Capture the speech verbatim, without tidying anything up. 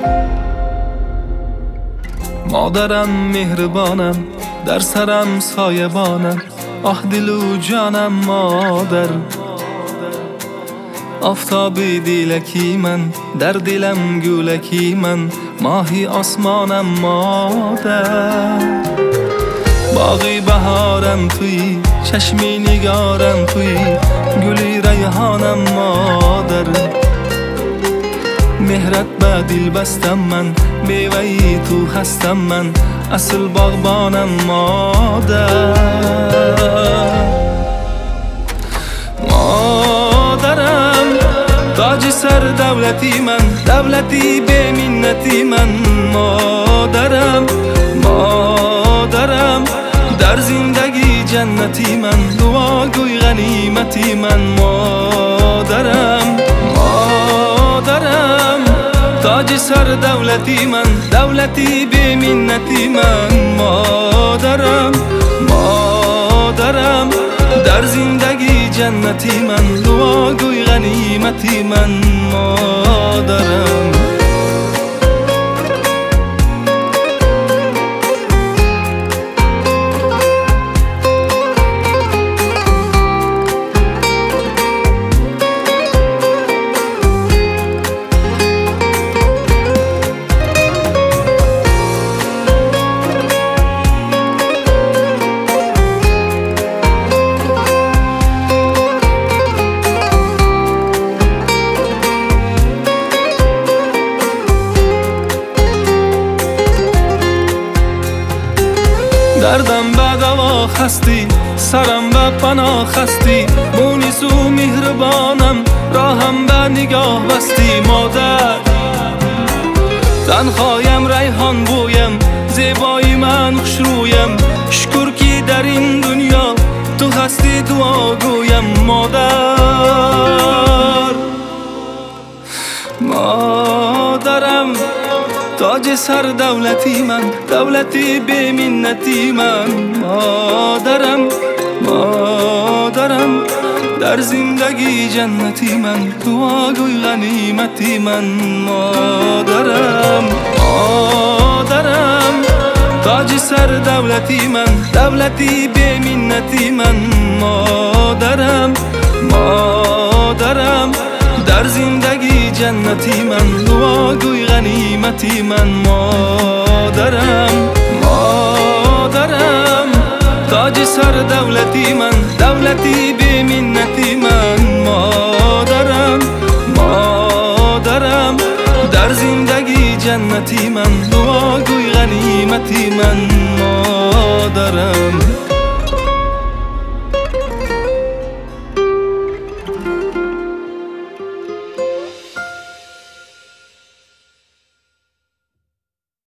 مادرم مهربانم، در سرم سایبانم، آه دل و جانم مادر. آفتابی دیلکی من، در دلم گولکی من، ماهی آسمانم مادر. باغی بهارم توی، چشمی نگارم توی، گلی ریحانم مادر. مهرت به دل بستم من، میوهی تو هستم من، اصل باغبانم مادر. مادرم تاج سر دولتی من، دولتی به منتی من. مادرم مادرم در زندگی جنتی من، دعا گوی غنیمتی من. مادرم مادرم تاج سر دولتی من، دولتی به منتی من. مادرم مادرم در زندگی جنتی من، دعا گوی غنیمتی من. مادرم دردم به دوا خستی، سرم به پناه خستی، مونس و مهربانم، راهم به نگاه بستی. مادر تنهایم ریحان بویم، زیبایی من خوشرویم، شکر که در این دنیا تو هستی، دعا گویم. مادر مادرم تاج سر دولتی من، دولتی به منتی من. مادرم مادرم در زندگی جنتی من، دعا گوی غنیمتی من. مادرم مادرم تاج سر دولتی من، دولتی به منتی من. مادرم مادرم در زندگی جنتی من، دعا گوی غنیمتی من. مادرم مادرم تاج سر دولتی من، دولتی به منتی من. مادرم مادرم در زندگی جنتی من، دعا گوی غنیمتی من. مادرم